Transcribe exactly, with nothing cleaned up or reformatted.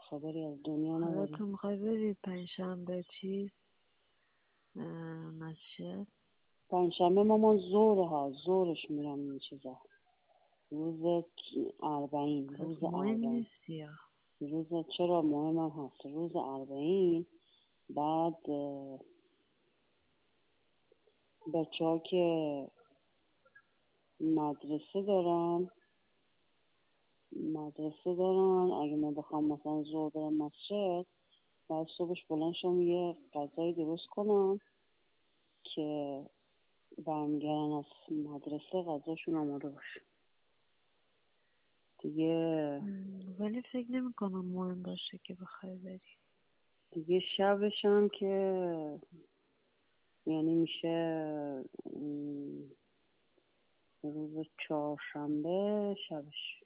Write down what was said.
خبری از دنیا حالا نداریم. تو میخوای بری پنجشنبه چیز اه، مسجد؟ پنجشنبه مامان زوره ها زورش میرم این چیزا، روز اربعین، پس روز مهم اربعین، نیست یا روز چرا مهم هم هست، روز اربعین. بعد بچه ها که مدرسه دارن مدرسه دارن اگه من بخوام مثلا زور برم مسجد، بعد صبحش بلند شم یه غذایی درست کنم که برمیگردن از مدرسه غذاشون آماده باشه دیگه. م، ولی فکر نمی کنم مهم باشه که بخوای بری. دیگه شبش هم که یعنی میشه م، روز چهارشنبه شبش